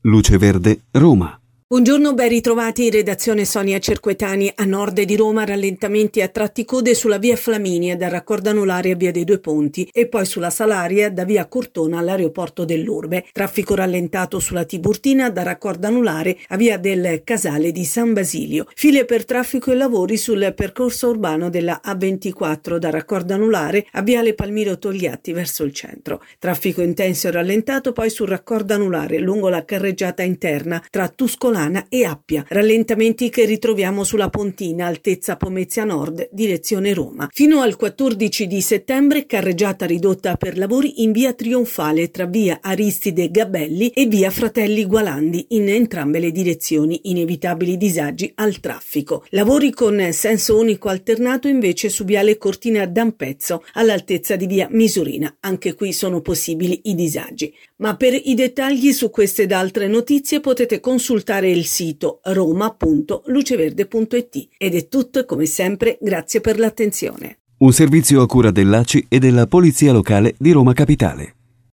Luce Verde, Roma. Buongiorno, ben ritrovati in redazione. Sonia Cerquetani. A nord di Roma rallentamenti a tratti code sulla via Flaminia dal raccordo anulare a via dei Due Ponti e poi sulla Salaria da via Cortona all'aeroporto dell'Urbe. Traffico rallentato sulla Tiburtina dal raccordo anulare a via del Casale di San Basilio. File per traffico e lavori sul percorso urbano della A24 dal raccordo anulare a viale Palmiro Togliatti verso il centro. Traffico intenso e rallentato poi sul raccordo anulare lungo la carreggiata interna tra Tuscolana e Appia, rallentamenti che ritroviamo sulla Pontina altezza Pomezia Nord direzione Roma. Fino al 14 di settembre carreggiata ridotta per lavori in via Trionfale tra via Aristide Gabelli e via Fratelli Gualandi in entrambe le direzioni, inevitabili disagi al traffico. Lavori con senso unico alternato invece su viale Cortina d'Ampezzo all'altezza di via Misurina, anche qui sono possibili i disagi. Ma per i dettagli su queste ed altre notizie potete consultare il sito roma.luceverde.it. Ed è tutto, come sempre, grazie per l'attenzione. Un servizio a cura dell'ACI e della Polizia Locale di Roma Capitale.